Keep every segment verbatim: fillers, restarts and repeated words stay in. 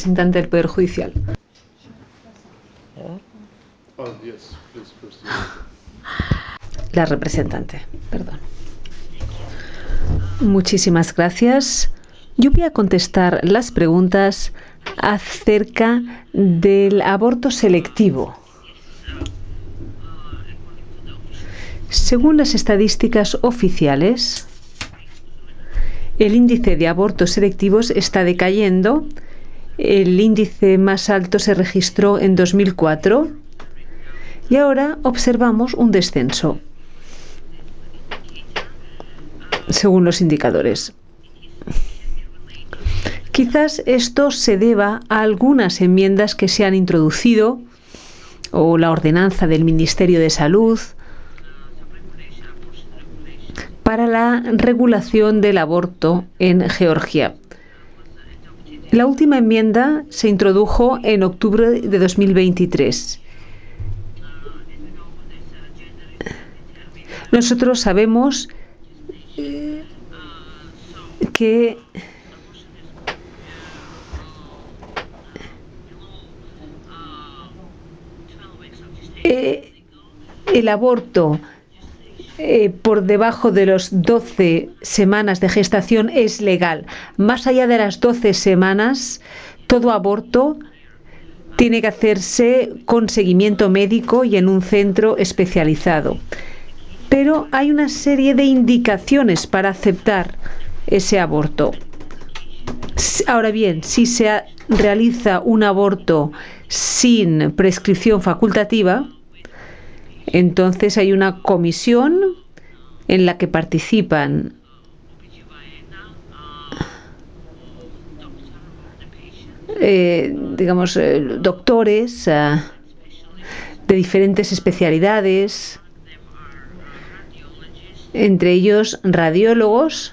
representante del Poder Judicial. La representante, perdón. Muchísimas gracias. Yo voy a contestar las preguntas acerca del aborto selectivo. Según las estadísticas oficiales, el índice de abortos selectivos está decayendo. El índice más alto se registró en dos mil cuatro y ahora observamos un descenso, según los indicadores. Quizás esto se deba a algunas enmiendas que se han introducido o la ordenanza del Ministerio de Salud para la regulación del aborto en Georgia. La última enmienda se introdujo en octubre de dos mil veintitrés. Nosotros sabemos que eh, el aborto eh, por debajo de las doce semanas de gestación es legal. Más allá de las doce semanas, todo aborto tiene que hacerse con seguimiento médico y en un centro especializado. Pero hay una serie de indicaciones para aceptar ese aborto. Ahora bien, si se realiza un aborto sin prescripción facultativa, entonces hay una comisión en la que participan eh, digamos, eh, doctores eh, de diferentes especialidades, entre ellos radiólogos,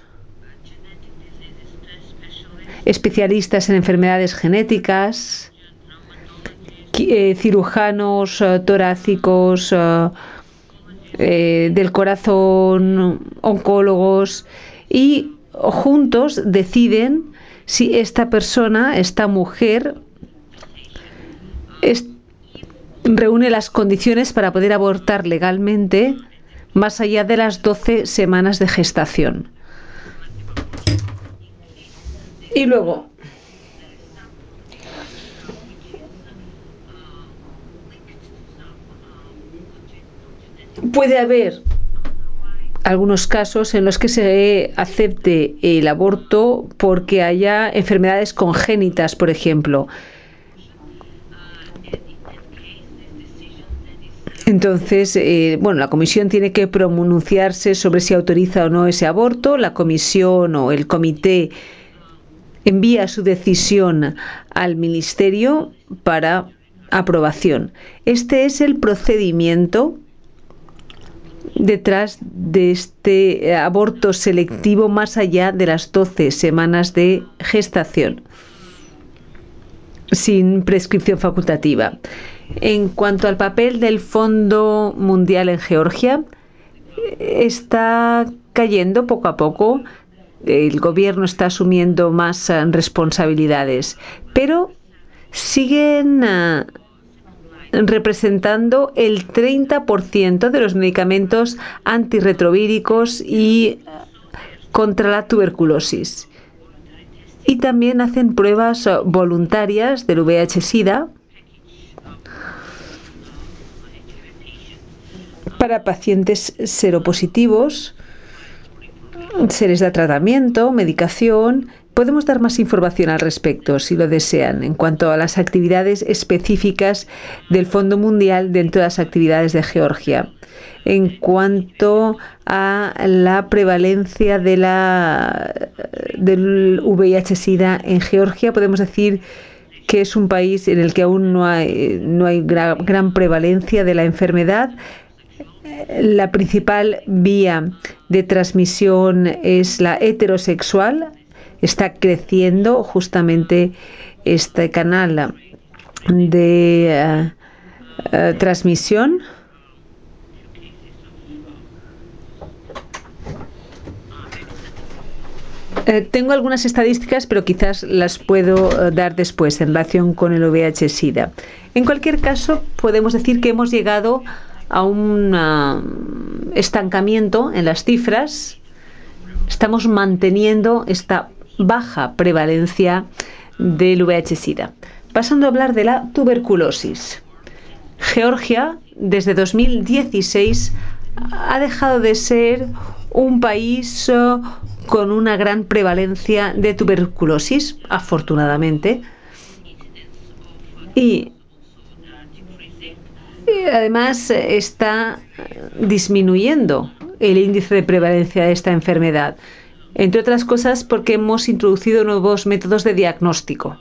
especialistas en enfermedades genéticas, eh, cirujanos eh, torácicos, eh, eh, del corazón, oncólogos, y juntos deciden si esta persona, esta mujer, es, reúne las condiciones para poder abortar legalmente más allá de las doce semanas de gestación. Y luego, puede haber algunos casos en los que se acepte el aborto porque haya enfermedades congénitas, por ejemplo. Entonces, eh, bueno, la comisión tiene que pronunciarse sobre si autoriza o no ese aborto. La comisión o el comité envía su decisión al ministerio para aprobación. Este es el procedimiento detrás de este aborto selectivo más allá de las doce semanas de gestación, sin prescripción facultativa. En cuanto al papel del Fondo Mundial en Georgia, está cayendo poco a poco. El gobierno está asumiendo más responsabilidades, pero siguen uh, representando el treinta por ciento de los medicamentos antirretrovíricos y contra la tuberculosis. Y también hacen pruebas voluntarias del V I H-Sida para pacientes seropositivos. Se les da tratamiento, medicación. Podemos dar más información al respecto, si lo desean, en cuanto a las actividades específicas del Fondo Mundial dentro de las actividades de Georgia. En cuanto a la prevalencia de la, del V I H-Sida en Georgia, podemos decir que es un país en el que aún no hay, no hay gran, gran prevalencia de la enfermedad. La principal vía de transmisión es la heterosexual. Está creciendo justamente este canal de uh, uh, transmisión. Eh, tengo algunas estadísticas, pero quizás las puedo eh, dar después en relación con el V I H SIDA. En cualquier caso, podemos decir que hemos llegado a un uh, estancamiento en las cifras. Estamos manteniendo esta baja prevalencia del V I H SIDA. Pasando a hablar de la tuberculosis. Georgia, desde dos mil dieciséis, ha dejado de ser un país uh, con una gran prevalencia de tuberculosis, afortunadamente. Y, y además está disminuyendo el índice de prevalencia de esta enfermedad, entre otras cosas porque hemos introducido nuevos métodos de diagnóstico.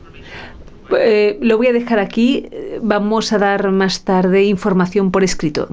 Eh, lo voy a dejar aquí. Vamos a dar más tarde información por escrito.